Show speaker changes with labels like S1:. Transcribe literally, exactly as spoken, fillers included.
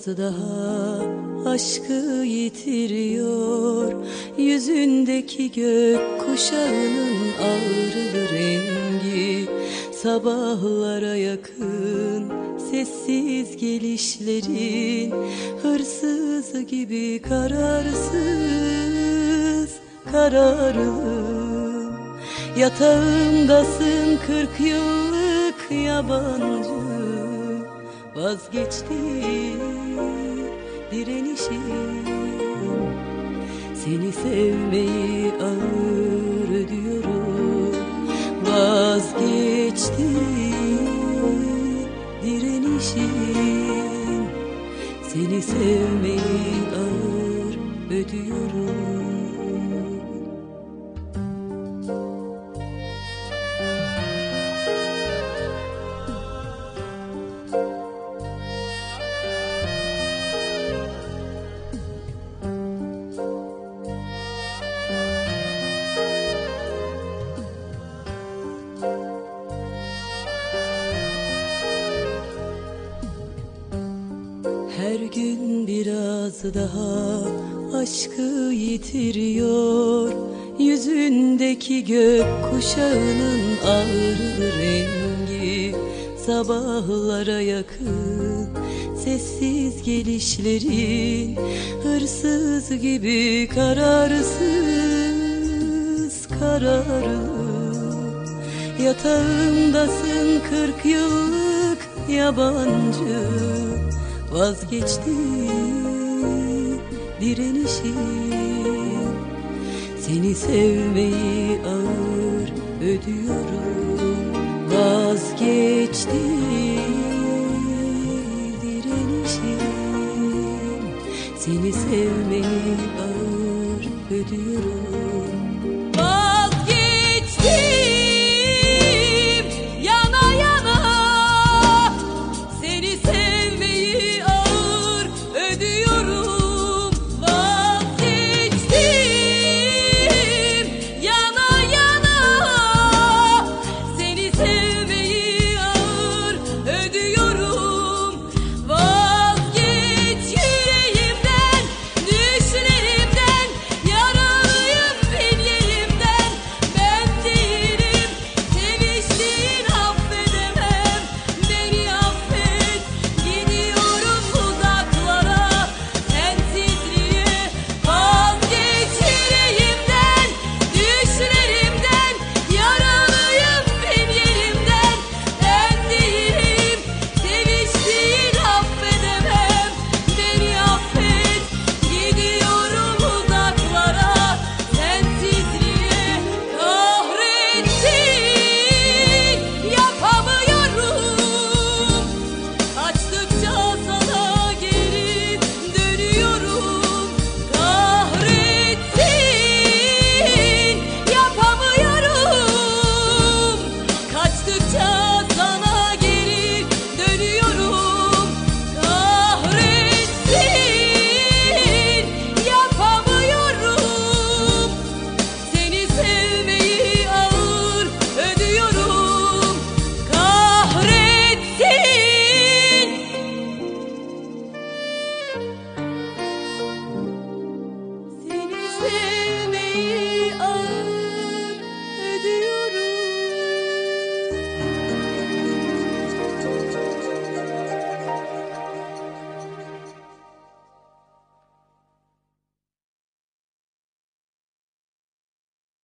S1: biraz daha aşkı yitiriyor. Yüzündeki gök kuşağının ağrılı rengi, sabahlara yakın sessiz gelişlerin, hırsız gibi kararsız kararlı. Yatağımdasın kırk yıllık yabancı, vazgeçti direnişim. Seni sevmeyi ağır ödüyorum, vazgeçti direnişim. Seni sevmeyi ağır ödüyorum. Her gün biraz daha aşkı yitiriyor. Yüzündeki gök kuşağının ağrılı rengi, sabahlara yakın sessiz gelişlerin, hırsız gibi kararsız kararlı. Yatağımdasın kırk yıllık yabancı, vazgeçti direnişim. Seni sevmeyi ağır ödüyorum.